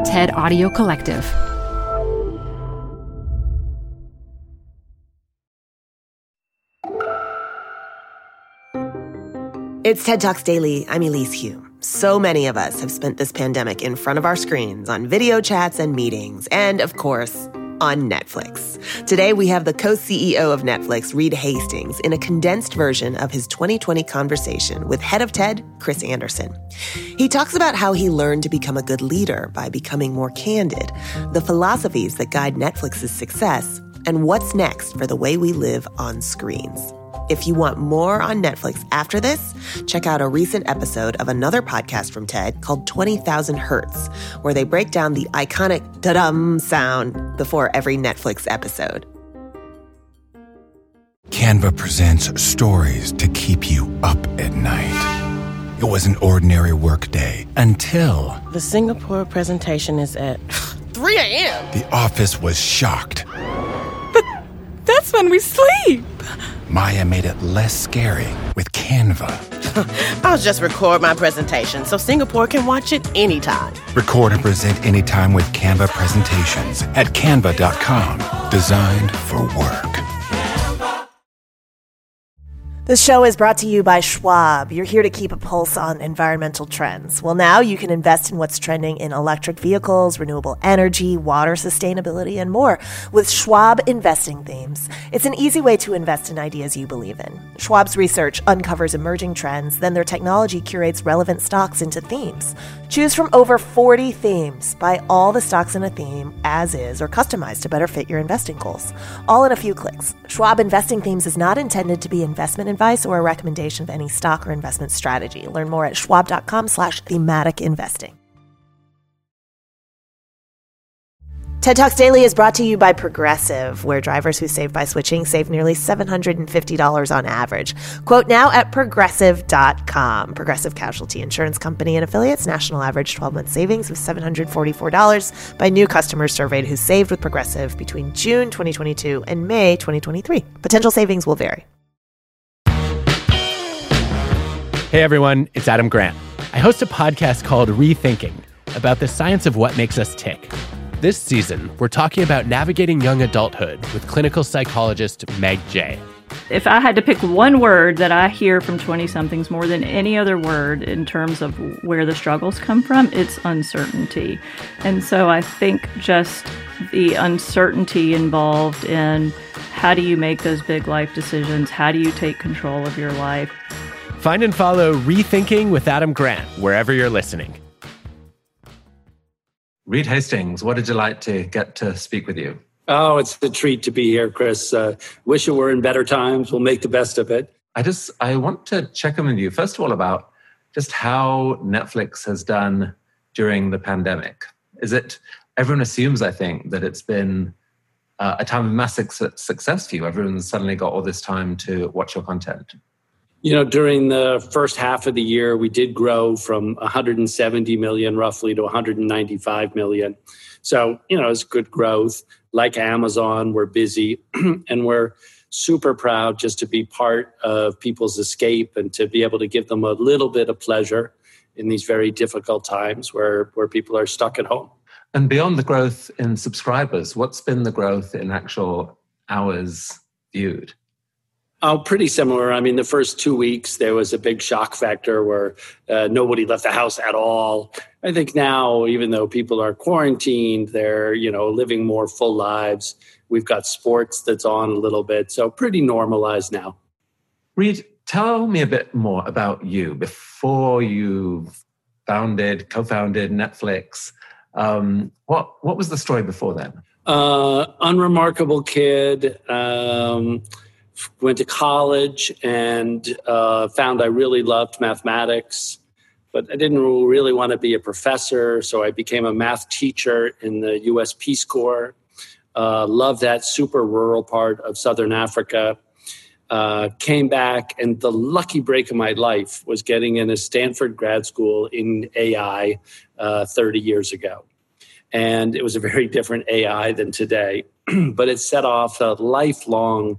TED Audio Collective. It's TED Talks Daily. I'm Elise Hu. So many of us have spent this pandemic in front of our screens on video chats and meetings, and of course, on Netflix. Today, we have the co-CEO of Netflix, Reed Hastings, in a condensed version of his 2020 conversation with head of TED, Chris Anderson. He talks about how he learned to become a good leader by becoming more candid, the philosophies that guide Netflix's success, and what's next for the way we live on screens. If you want more on Netflix after this, check out a recent episode of another podcast from TED called 20,000 Hertz, where they break down the iconic da-dum sound before every Netflix episode. Canva presents stories to keep you up at night. It was an ordinary workday until... The Singapore presentation is at 3 a.m. The office was shocked. But that's when we sleep. Maya made it less scary with Canva. I'll just record my presentation so Singapore can watch it anytime. Record and present anytime with Canva presentations at canva.com. Designed for work. This show is brought to you by Schwab. You're here to keep a pulse on environmental trends. Well, now you can invest in what's trending in electric vehicles, renewable energy, water sustainability, and more with Schwab Investing Themes. It's an easy way to invest in ideas you believe in. Schwab's research uncovers emerging trends, then their technology curates relevant stocks into themes. Choose from over 40 themes. Buy all the stocks in a theme as is or customized to better fit your investing goals. All in a few clicks. Schwab Investing Themes is not intended to be investment advice or a recommendation of any stock or investment strategy. Learn more at schwab.com/thematic investing. TED Talks Daily is brought to you by Progressive, where drivers who save by switching save nearly $750 on average. Quote now at Progressive.com. Progressive Casualty Insurance Company and Affiliates. National average 12-month savings of $744 by new customers surveyed who saved with Progressive between June 2022 and May 2023. Potential savings will vary. Hey everyone, it's Adam Grant. I host a podcast called Rethinking about the science of what makes us tick. This season, we're talking about navigating young adulthood with clinical psychologist Meg Jay. If I had to pick one word that I hear from 20-somethings more than any other word in terms of where the struggles come from, it's uncertainty. And so I think just the uncertainty involved in how do you make those big life decisions? How do you take control of your life? Find and follow Rethinking with Adam Grant wherever you're listening. Reed Hastings, what a delight to get to speak with you. Oh, it's a treat to be here, Chris. Wish it were in better times. We'll make the best of it. I want to check in with you, first of all, about just how Netflix has done during the pandemic. Everyone assumes, I think, that it's been a time of massive success for you. Everyone's suddenly got all this time to watch your content. You know, during the first half of the year, we did grow from 170 million roughly to 195 million. So, it's good growth. Like Amazon, we're busy and we're super proud just to be part of people's escape and to be able to give them a little bit of pleasure in these very difficult times where people are stuck at home. And beyond the growth in subscribers, what's been the growth in actual hours viewed? Oh, pretty similar. I mean, the first 2 weeks, there was a big shock factor where nobody left the house at all. I think now, even though people are quarantined, they're, living more full lives. We've got sports that's on a little bit. So pretty normalized now. Reed, tell me a bit more about you. Before you co-founded Netflix, what was the story before then? Unremarkable kid. Went to college and found I really loved mathematics, but I didn't really want to be a professor. So I became a math teacher in the U.S. Peace Corps. Loved that super rural part of Southern Africa. Came back, and the lucky break of my life was getting in a Stanford grad school in AI 30 years ago. And it was a very different AI than today, but it set off a lifelong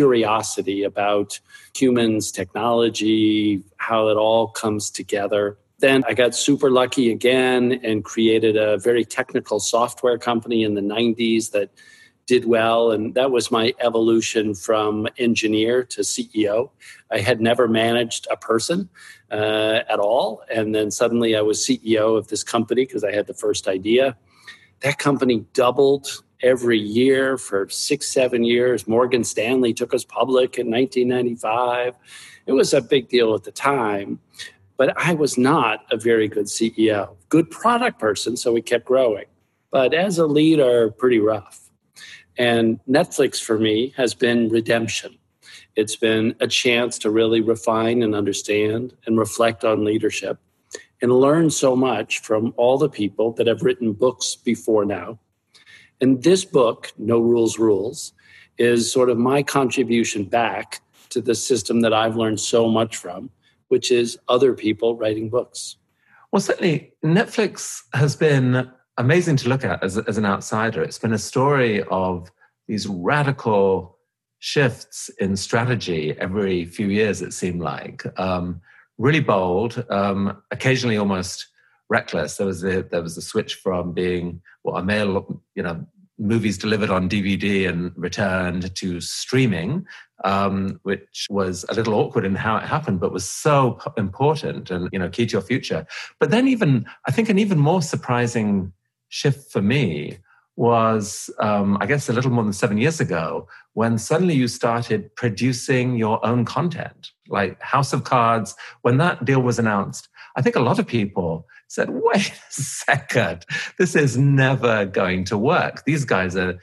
curiosity about humans, technology, how it all comes together. Then I got super lucky again and created a very technical software company in the 90s that did well. And that was my evolution from engineer to CEO. I had never managed a person at all. And then suddenly I was CEO of this company because I had the first idea. That company doubled every year for 6-7 years. Morgan Stanley took us public in 1995. It was a big deal at the time. But I was not a very good CEO. Good product person, so we kept growing. But as a leader, pretty rough. And Netflix for me has been redemption. It's been a chance to really refine and understand and reflect on leadership and learn so much from all the people that have written books before now. And this book, No Rules Rules, is sort of my contribution back to the system that I've learned so much from, which is other people writing books. Well, certainly Netflix has been amazing to look at as an outsider. It's been a story of these radical shifts in strategy every few years, it seemed like. Really bold, occasionally almost reckless. There was a switch from being a mail, movies delivered on DVD and returned to streaming, which was a little awkward in how it happened, but was so important and key to your future. But then I think an even more surprising shift for me was, I guess, a little more than 7 years ago, when suddenly you started producing your own content, like House of Cards. When that deal was announced, I think a lot of people said, wait a second, this is never going to work. These guys are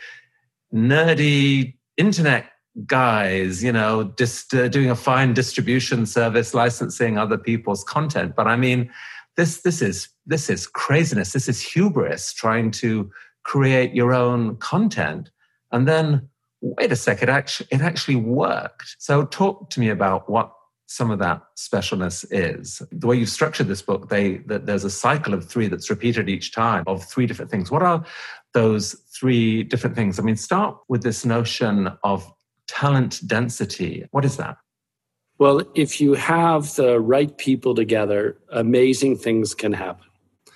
nerdy internet guys, just doing a fine distribution service, licensing other people's content. But I mean, this is craziness. This is hubris, trying to create your own content. And then, wait a second, it actually worked. So talk to me about what some of that specialness is. The way you've structured this book, there's a cycle of 3 that's repeated each time of 3 different things. What are those 3 different things? I mean, start with this notion of talent density. What is that? Well, if you have the right people together, amazing things can happen.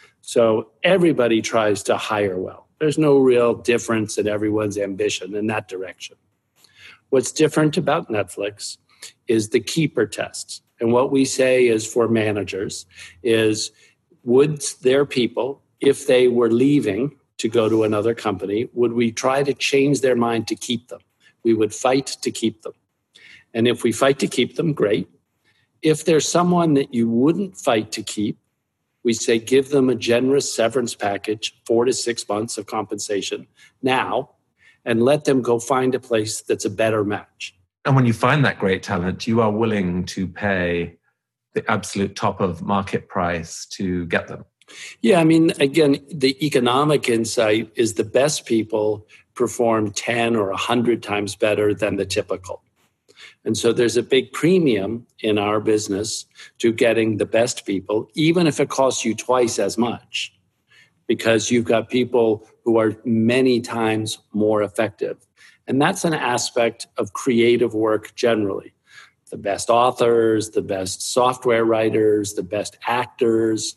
So everybody tries to hire well. There's no real difference in everyone's ambition in that direction. What's different about Netflix is the keeper test. And what we say is for managers is, would their people, if they were leaving to go to another company, would we try to change their mind to keep them? We would fight to keep them. And if we fight to keep them, great. If there's someone that you wouldn't fight to keep, we say give them a generous severance package, 4 to 6 months of compensation now, and let them go find a place that's a better match. And when you find that great talent, you are willing to pay the absolute top of market price to get them. Yeah, I mean, again, the economic insight is the best people perform 10 or 100 times better than the typical. And so there's a big premium in our business to getting the best people, even if it costs you twice as much, because you've got people who are many times more effective. And that's an aspect of creative work generally. The best authors, the best software writers, the best actors.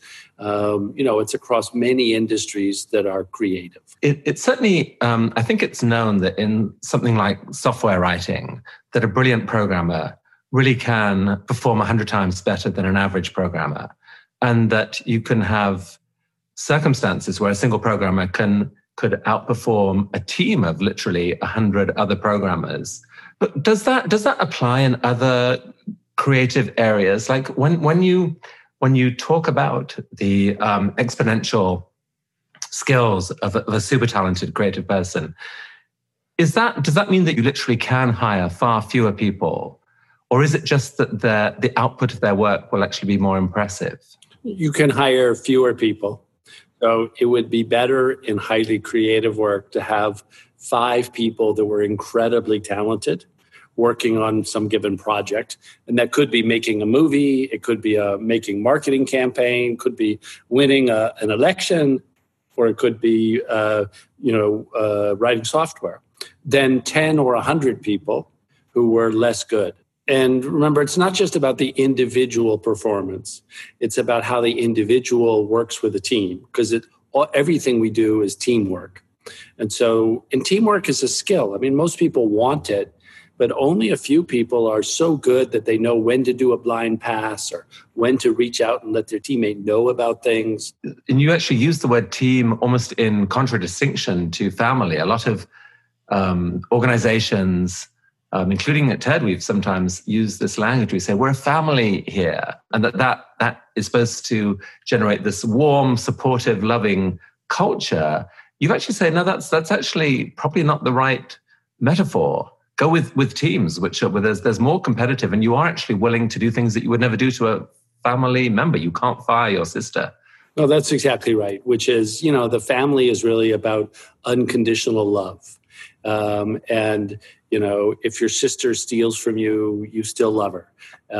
It's across many industries that are creative. It's certainly, I think it's known that in something like software writing, that a brilliant programmer really can perform 100 times better than an average programmer. And that you can have circumstances where a single programmer could outperform a team of literally 100 other programmers. But does that apply in other creative areas? Like when you talk about the exponential skills of a super talented creative person, does that mean that you literally can hire far fewer people? Or is it just that the output of their work will actually be more impressive? You can hire fewer people. So it would be better in highly creative work to have 5 people that were incredibly talented working on some given project. And that could be making a movie, it could be making marketing campaign, could be winning an election, or it could be writing software. Then 10 or 100 people who were less good. And remember, it's not just about the individual performance. It's about how the individual works with a team, because everything we do is teamwork. And teamwork is a skill. I mean, most people want it, but only a few people are so good that they know when to do a blind pass or when to reach out and let their teammate know about things. And you actually use the word team almost in contradistinction to family. A lot of organizations, including at TED, we've sometimes used this language. We say, we're a family here. And that is supposed to generate this warm, supportive, loving culture. You actually say, no, that's actually probably not the right metaphor. Go with teams, where there's more competitive, and you are actually willing to do things that you would never do to a family member. You can't fire your sister. No, that's exactly right, which is, the family is really about unconditional love. And if your sister steals from you, you still love her.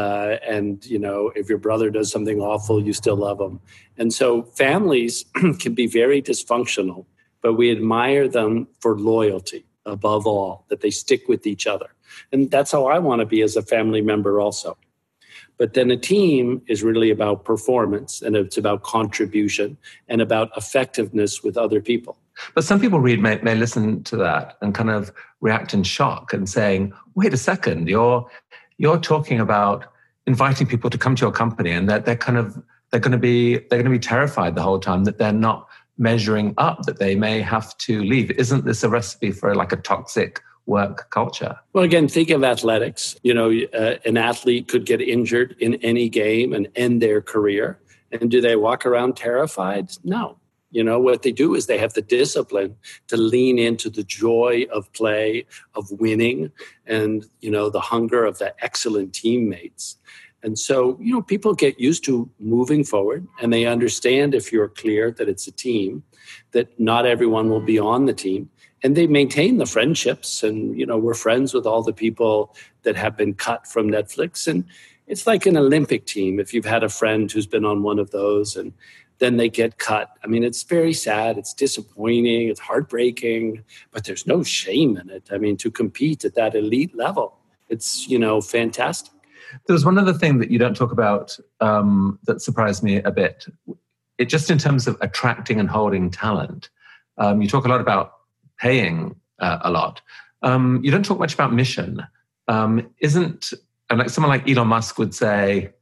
And if your brother does something awful, you still love them. And so families can be very dysfunctional, but we admire them for loyalty above all, that they stick with each other. And that's how I want to be as a family member also. But then a team is really about performance, and it's about contribution and about effectiveness with other people. But some people may listen to that and kind of react in shock and saying, wait a second, you're talking about inviting people to come to your company, and that they're going to be terrified the whole time that they're not measuring up, that they may have to leave. Isn't this a recipe for like a toxic work culture? Well, again, think of athletics. An athlete could get injured in any game and end their career. And do they walk around terrified? No. What they do is they have the discipline to lean into the joy of play, of winning, and, the hunger of the excellent teammates. And so, people get used to moving forward, and they understand, if you're clear that it's a team, that not everyone will be on the team. And they maintain the friendships, and, we're friends with all the people that have been cut from Netflix. And it's like an Olympic team. If you've had a friend who's been on one of those and then they get cut. I mean, it's very sad. It's disappointing. It's heartbreaking, but there's no shame in it. I mean, to compete at that elite level, it's, fantastic. There was one other thing that you don't talk about that surprised me a bit. It just in terms of attracting and holding talent. You talk a lot about paying a lot. You don't talk much about mission. And like someone like Elon Musk would say,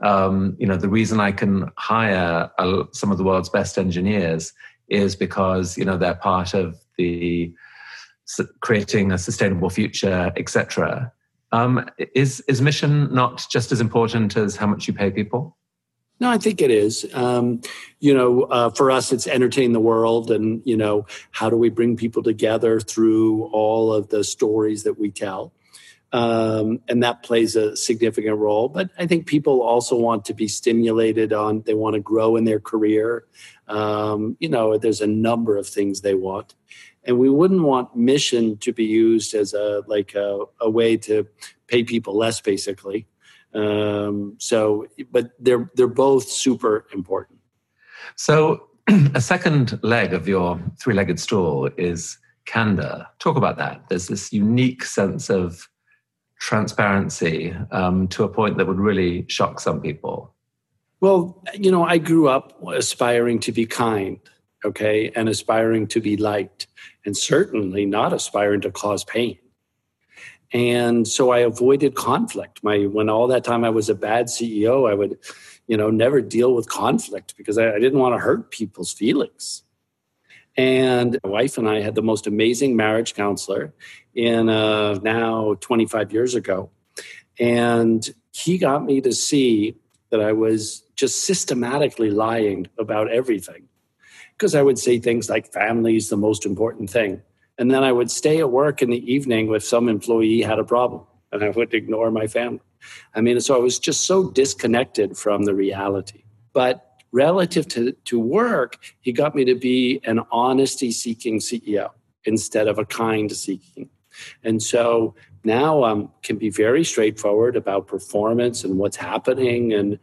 the reason I can hire some of the world's best engineers is because, they're part of the creating a sustainable future, etc. Is mission not just as important as how much you pay people? No, I think it is. For us, it's entertain the world, and, how do we bring people together through all of the stories that we tell? And that plays a significant role. But I think people also want to be stimulated they want to grow in their career. There's a number of things they want. And we wouldn't want mission to be used as a way to pay people less, basically. But they're both super important. So a second leg of your three-legged stool is candor. Talk about that. There's this unique sense of transparency to a point that would really shock some people. Well, I grew up aspiring to be kind, okay, and aspiring to be liked, and certainly not aspiring to cause pain. And so I avoided conflict. When all that time I was a bad CEO, I would, never deal with conflict because I didn't want to hurt people's feelings. And my wife and I had the most amazing marriage counselor now 25 years ago. And he got me to see that I was just systematically lying about everything. Because I would say things like family is the most important thing. And then I would stay at work in the evening if some employee had a problem, and I would ignore my family. So I was just so disconnected from the reality. But relative to work, he got me to be an honesty-seeking CEO instead of a kind-seeking. And so now I can be very straightforward about performance and what's happening. And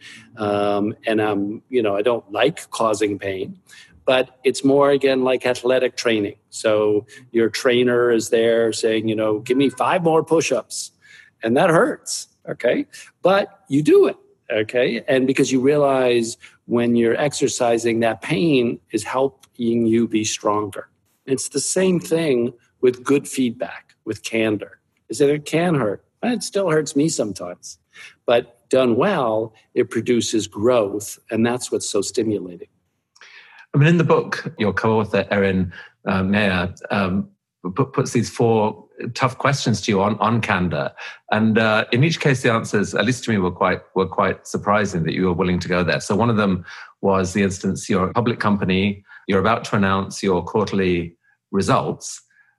I don't like causing pain. But it's more, again, like athletic training. So your trainer is there saying, give me 5 more push-ups. And that hurts, okay? But you do it, okay? And because you realize when you're exercising, that pain is helping you be stronger. It's the same thing with good feedback, with candor, is that it can hurt. It still hurts me sometimes. But done well, it produces growth, and that's what's so stimulating. I mean, in the book, your co-author, Erin Meyer, puts these 4 tough questions to you on candor. And in each case, the answers, at least to me, were quite surprising that you were willing to go there. So one of them was the instance, you're a public company, you're about to announce your quarterly results.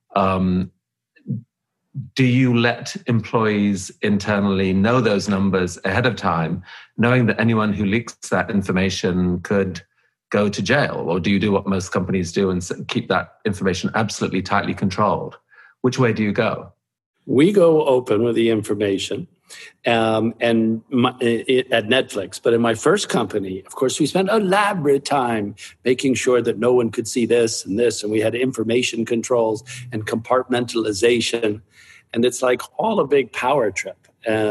Do you let employees internally know those numbers ahead of time, knowing that anyone who leaks that information could go to jail? Or do you do what most companies do and keep that information absolutely tightly controlled? Which way do you go? We go open with the information at Netflix. But in my first company, of course, we spent elaborate time making sure that no one could see this. And we had information controls and compartmentalization. And it's like all a big power trip.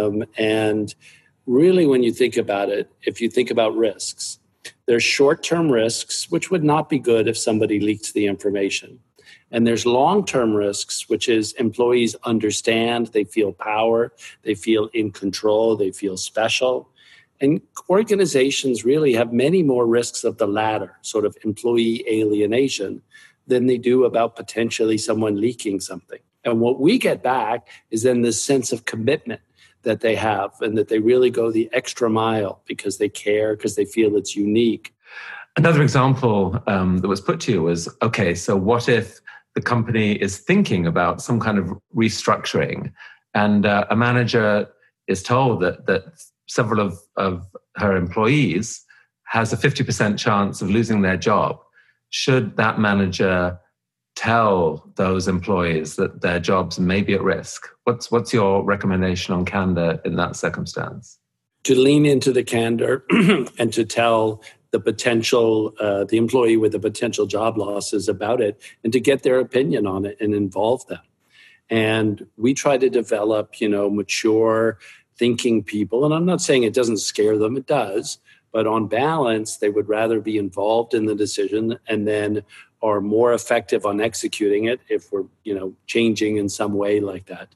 And really, when you think about it, if you think about risks, there's short-term risks, which would not be good if somebody leaked the information. And there's long-term risks, which is employees understand, they feel power, they feel in control, they feel special. And organizations really have many more risks of the latter, sort of employee alienation, than they do about potentially someone leaking something. And what we get back is then this sense of commitment that they have and that they really go the extra mile because they care, because they feel it's unique. Another example that was put to you was, okay, so what if the company is thinking about some kind of restructuring and a manager is told that several of her employees has a 50% chance of losing their job? Should that manager tell those employees that their jobs may be at risk? What's your recommendation on candor in that circumstance? To lean into the candor and to tell the potential, the employee with the potential job losses about it, and to get their opinion on it and involve them. And we try to develop, mature thinking people. And I'm not saying it doesn't scare them, it does. But on balance, they would rather be involved in the decision and then are more effective on executing it if we're, changing in some way like that.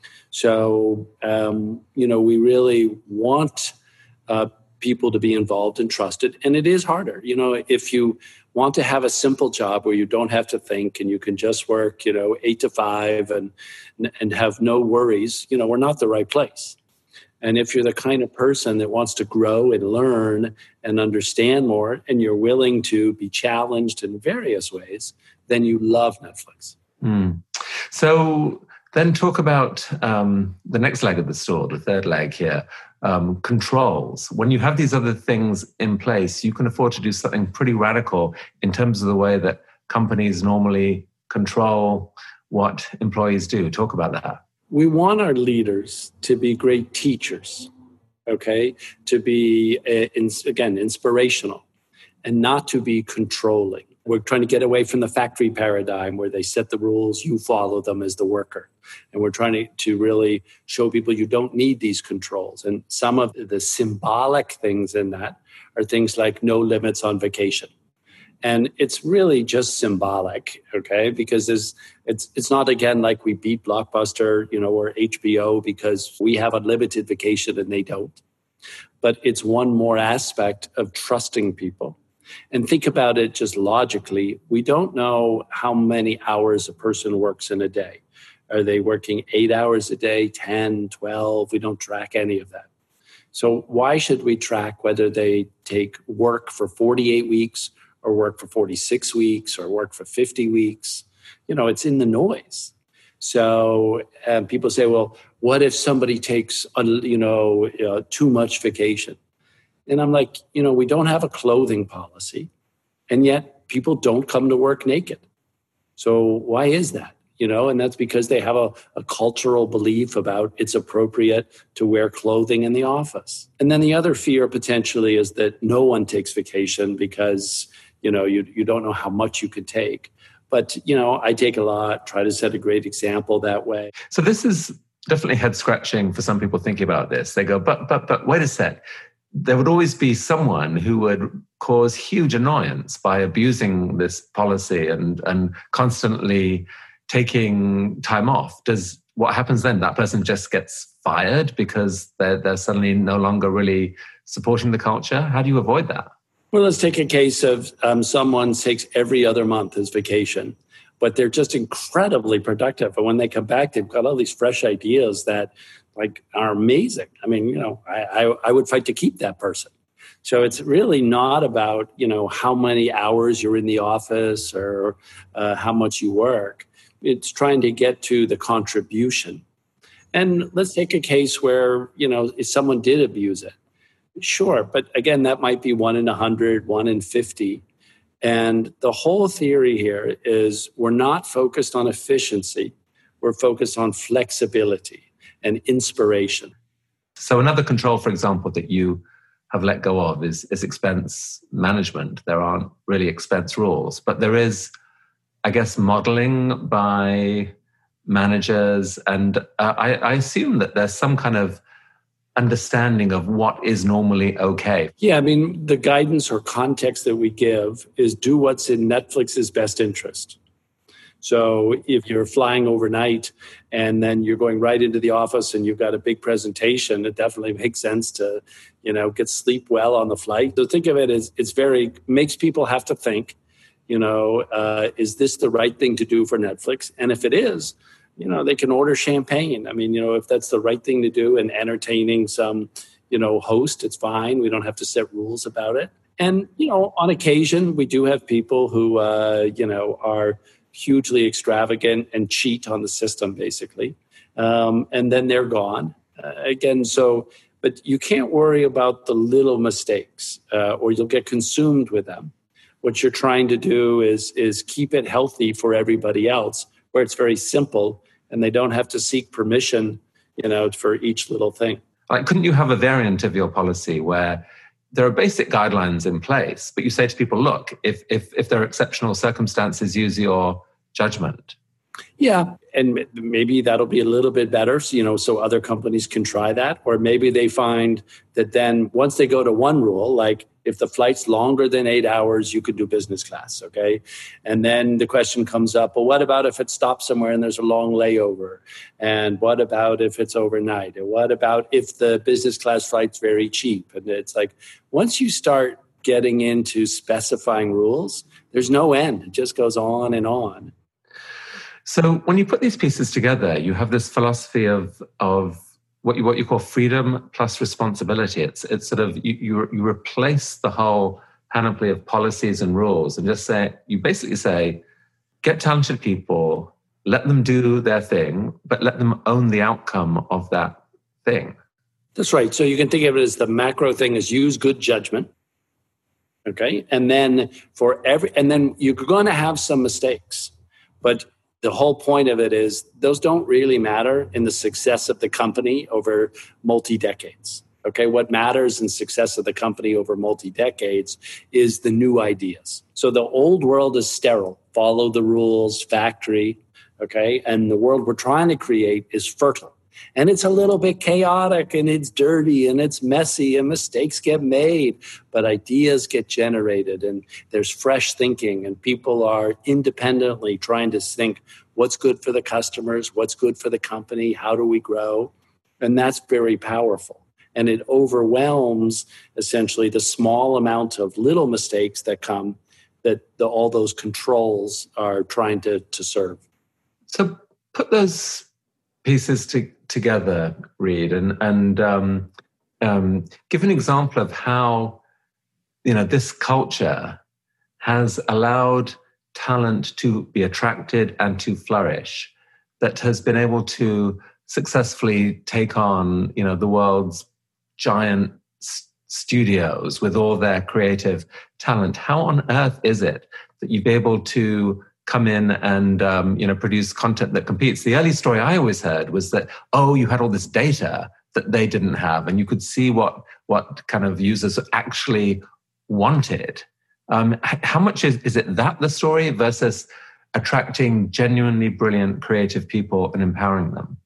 So, we really want people to be involved and trusted. And it is harder. If you want to have a simple job where you don't have to think and you can just work, 8 to 5 and have no worries, we're not the right place. And if you're the kind of person that wants to grow and learn and understand more, and you're willing to be challenged in various ways, then you love Netflix. So then talk about the next leg of the stool, the third leg here, controls. When you have these other things in place, you can afford to do something pretty radical in terms of the way that companies normally control what employees do. Talk about that. We want our leaders to be great teachers, okay? To be, inspirational and not to be controlling. We're trying to get away from the factory paradigm where they set the rules, you follow them as the worker. And we're trying to really show people you don't need these controls. And some of the symbolic things in that are things like no limits on vacation. And it's really just symbolic, okay? Because it's not, again, like we beat Blockbuster, or HBO because we have unlimited vacation and they don't. But it's one more aspect of trusting people. And think about it just logically. We don't know how many hours a person works in a day. Are they working 8 hours a day, 10, 12? We don't track any of that. So why should we track whether they take work for 48 weeks or work for 46 weeks, or work for 50 weeks? It's in the noise. So people say, well, what if somebody takes, too much vacation? And I'm like, we don't have a clothing policy, and yet people don't come to work naked. So why is that? And that's because they have a cultural belief about it's appropriate to wear clothing in the office. And then the other fear potentially is that no one takes vacation because you don't know how much you could take. But, I take a lot, try to set a great example that way. So this is definitely head scratching for some people thinking about this. They go, but wait a sec. There would always be someone who would cause huge annoyance by abusing this policy and constantly taking time off. What happens then? That person just gets fired because they're suddenly no longer really supporting the culture? How do you avoid that? Well, let's take a case of someone takes every other month as vacation, but they're just incredibly productive. And when they come back, they've got all these fresh ideas that are amazing. I mean, I would fight to keep that person. So it's really not about, how many hours you're in the office or how much you work. It's trying to get to the contribution. And let's take a case where, if someone did abuse it. Sure. But again, that might be 1 in 100, 1 in 50. And the whole theory here is we're not focused on efficiency. We're focused on flexibility and inspiration. So another control, for example, that you have let go of is expense management. There aren't really expense rules, but there is, I guess, modeling by managers. And I assume that there's some kind of understanding of what is normally okay. Yeah, I mean, the guidance or context that we give is do what's in Netflix's best interest. So if you're flying overnight and then you're going right into the office and you've got a big presentation, it definitely makes sense to, get sleep well on the flight. So think of it as makes people have to think, is this the right thing to do for Netflix? And if it is, they can order champagne. I mean, if that's the right thing to do and entertaining some, host, it's fine. We don't have to set rules about it. And, on occasion, we do have people who, are hugely extravagant and cheat on the system, basically. And then they're gone. But you can't worry about the little mistakes or you'll get consumed with them. What you're trying to do is keep it healthy for everybody else, where it's very simple and they don't have to seek permission, for each little thing. Couldn't you have a variant of your policy where there are basic guidelines in place, but you say to people, look, if there are exceptional circumstances, use your judgment? Yeah, and maybe that'll be a little bit better, so other companies can try that. Or maybe they find that then once they go to one rule, like if the flight's longer than 8 hours, you could do business class, okay? And then the question comes up, well, what about if it stops somewhere and there's a long layover? And what about if it's overnight? And what about if the business class flight's very cheap? And it's like, once you start getting into specifying rules, there's no end. It just goes on and on. So when you put these pieces together, you have this philosophy of what you call freedom plus responsibility. It's sort of you replace the whole panoply of policies and rules and you basically say, get talented people, let them do their thing, but let them own the outcome of that thing. That's right. So you can think of it as the macro thing is use good judgment. Okay. And then you're going to have some mistakes, but the whole point of it is those don't really matter in the success of the company over multi-decades. Okay, what matters in success of the company over multi-decades is the new ideas. So the old world is sterile, follow the rules, factory, okay? And the world we're trying to create is fertile. And it's a little bit chaotic and it's dirty and it's messy and mistakes get made, but ideas get generated and there's fresh thinking and people are independently trying to think what's good for the customers, what's good for the company, how do we grow? And that's very powerful. And it overwhelms essentially the small amount of little mistakes that come that all those controls are trying to serve. So put those pieces together, Reid, and give an example of how this culture has allowed talent to be attracted and to flourish, that has been able to successfully take on the world's giant studios with all their creative talent. How on earth is it that you've been able to come in and produce content that competes? The early story I always heard was that, you had all this data that they didn't have, and you could see what kind of users actually wanted. How much is it that the story versus attracting genuinely brilliant creative people and empowering them?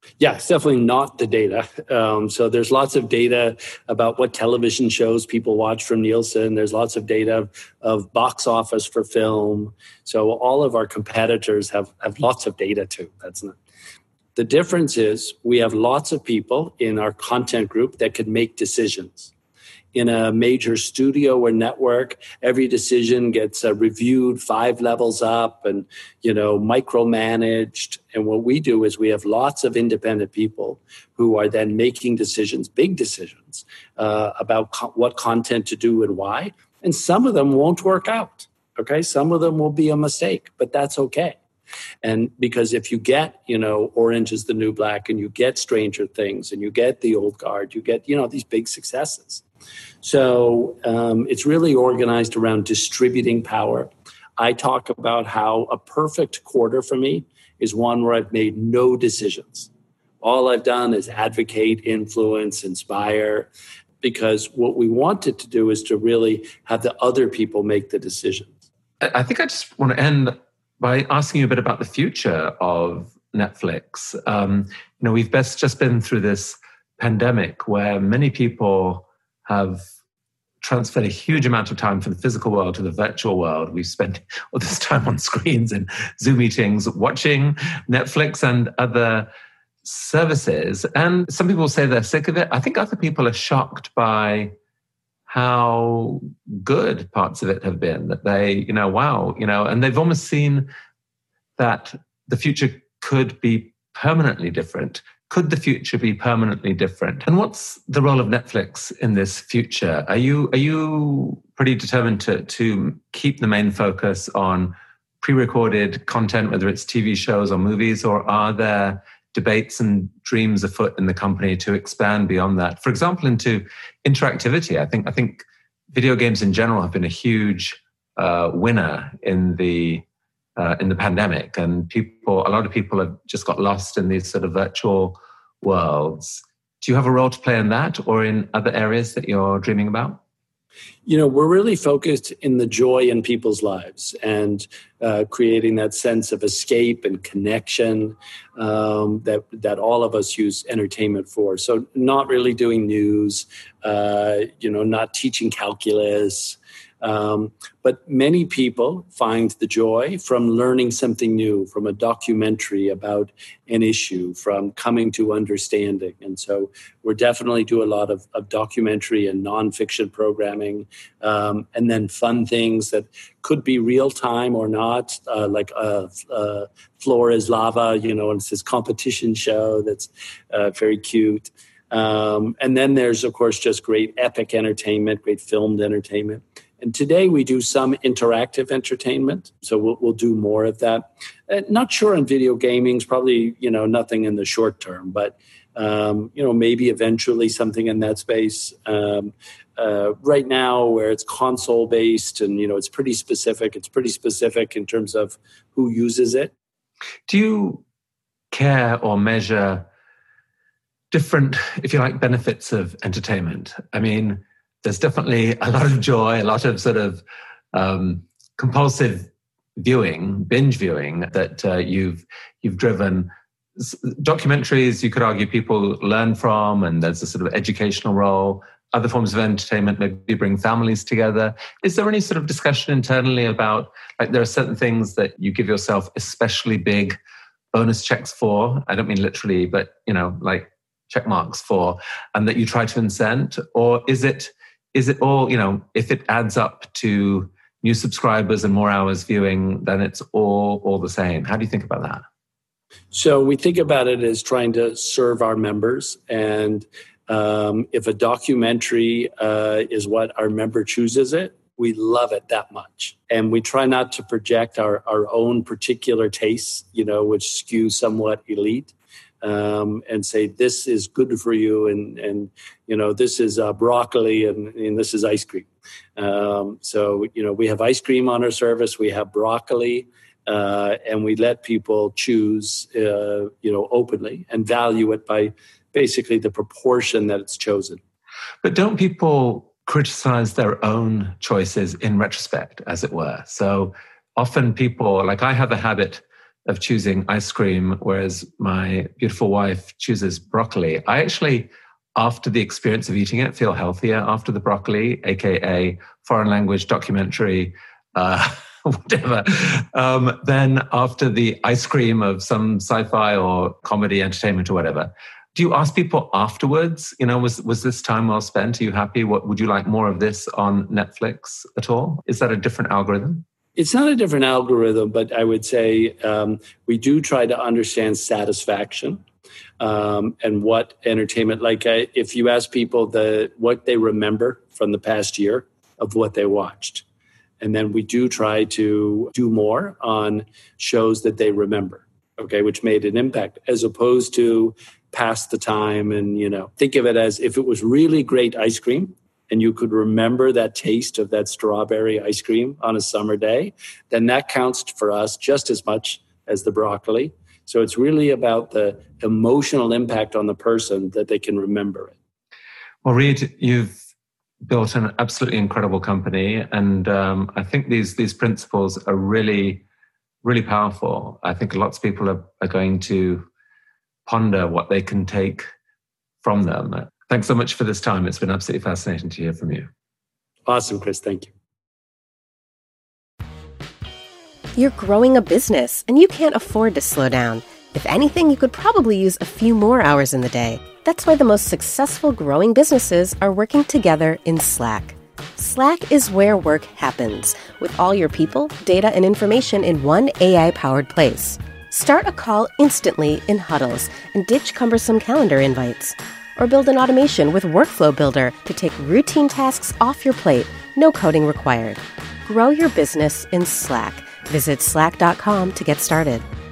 Yeah, it's definitely not the data. So there's lots of data about what television shows people watch from Nielsen. There's lots of data of box office for film. So all of our competitors have lots of data too. That's not. The difference is we have lots of people in our content group that can make decisions. In a major studio or network, every decision gets reviewed 5 levels up and, micromanaged. And what we do is we have lots of independent people who are then making decisions, big decisions, about what content to do and why. And some of them won't work out. Okay, some of them will be a mistake, but that's okay. And because if you get, Orange is the New Black, and you get Stranger Things, and you get The Old Guard, you get, these big successes. So it's really organized around distributing power. I talk about how a perfect quarter for me is one where I've made no decisions. All I've done is advocate, influence, inspire, because what we wanted to do is to really have the other people make the decisions. I think I just want to end by asking you a bit about the future of Netflix. We've just been through this pandemic where many people have transferred a huge amount of time from the physical world to the virtual world. We've spent all this time on screens and Zoom meetings, watching Netflix and other services. And some people say they're sick of it. I think other people are shocked by how good parts of it have been, that they, wow, and they've almost seen that the future could be permanently different. Could the future be permanently different? And what's the role of Netflix in this future? Are you pretty determined to keep the main focus on pre-recorded content, whether it's TV shows or movies, or are there debates and dreams afoot in the company to expand beyond that? For example, into interactivity. I think video games in general have been a huge winner in the pandemic, and a lot of people have just got lost in these sort of virtual worlds. Do you have a role to play in that, or in other areas that you're dreaming about? We're really focused in the joy in people's lives and creating that sense of escape and connection that all of us use entertainment for. So not really doing news, not teaching calculus. But many people find the joy from learning something new, from a documentary about an issue, from coming to understanding. And so we're definitely do a lot of documentary and nonfiction programming, and then fun things that could be real time or not, like Floor is Lava, and it's this competition show that's very cute. And then there's, of course, just great epic entertainment, great filmed entertainment. And today we do some interactive entertainment, so we'll do more of that. Not sure on video gaming, probably nothing in the short term, but maybe eventually something in that space. Right now, where it's console based and it's pretty specific. It's pretty specific in terms of who uses it. Do you care or measure different, if you like, benefits of entertainment? I mean, there's definitely a lot of joy, a lot of sort of compulsive viewing, binge viewing that you've driven. Documentaries, you could argue, people learn from, and there's a sort of educational role. Other forms of entertainment maybe bring families together. Is there any sort of discussion internally about, like, there are certain things that you give yourself especially big bonus checks for? I don't mean literally, but, like check marks for, and that you try to incent? Or is it all, if it adds up to new subscribers and more hours viewing, then it's all the same? How do you think about that? So we think about it as trying to serve our members. And if a documentary is what our member chooses it, we love it that much. And we try not to project our own particular tastes, which skew somewhat elite. And say, this is good for you, and this is broccoli, and this is ice cream. So we have ice cream on our service, we have broccoli, and we let people choose, openly, and value it by basically the proportion that it's chosen. But don't people criticize their own choices in retrospect, as it were? So often people, like I have a habit of choosing ice cream, whereas my beautiful wife chooses broccoli. I actually, after the experience of eating it, feel healthier after the broccoli, aka foreign language documentary, whatever, than after the ice cream of some sci-fi or comedy entertainment or whatever. Do you ask people afterwards, was this time well spent? Are you happy? What would you like more of this on Netflix at all? Is that a different algorithm? It's not a different algorithm, but I would say we do try to understand satisfaction and what entertainment, if you ask people what they remember from the past year of what they watched. And then we do try to do more on shows that they remember, okay, which made an impact, as opposed to pass the time and, think of it as if it was really great ice cream and you could remember that taste of that strawberry ice cream on a summer day, then that counts for us just as much as the broccoli. So it's really about the emotional impact on the person that they can remember it. Well, Reed, you've built an absolutely incredible company. And I think these principles are really, really powerful. I think lots of people are going to ponder what they can take from them. Thanks so much for this time. It's been absolutely fascinating to hear from you. Awesome, Chris. Thank you. You're growing a business and you can't afford to slow down. If anything, you could probably use a few more hours in the day. That's why the most successful growing businesses are working together in Slack. Slack is where work happens, with all your people, data, and information in one AI-powered place. Start a call instantly in huddles and ditch cumbersome calendar invites. Or build an automation with Workflow Builder to take routine tasks off your plate, no coding required. Grow your business in Slack. Visit slack.com to get started.